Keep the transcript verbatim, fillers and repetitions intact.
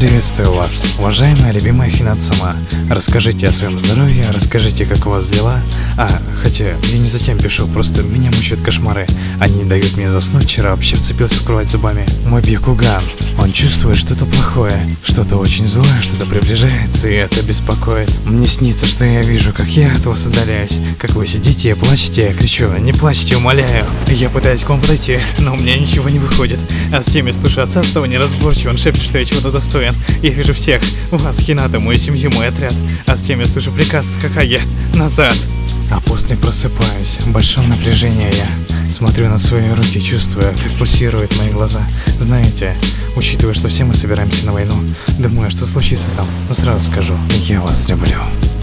Приветствую вас, уважаемая любимая Хинат-сама. Расскажите о своем здоровье, расскажите, как у вас дела. А, хотя я не затем пишу, просто меня мучают кошмары. Они не дают мне заснуть, вчера вообще вцепился в кровать зубами. Мой Бьякуган, он чувствует что-то плохое, что-то очень злое, что-то приближается, и это беспокоит. Мне снится, что я вижу, как я от вас удаляюсь, как вы сидите и плачете, я кричу: не плачьте, умоляю. Я пытаюсь к вам подойти, но у меня ничего не выходит. А с теми слышу отца, с того неразборчиво, он шепчет, что я чего-то достоин. Я вижу всех, вас, Хината, мою семью, мой отряд. А с тем я слышу приказ Хокаге: назад. А после просыпаюсь, в большом напряжении я смотрю на свои руки, чувствую, как пульсируют мои глаза. Знаете, учитывая, что все мы собираемся на войну, думаю, что случится там, но сразу скажу: я вас люблю.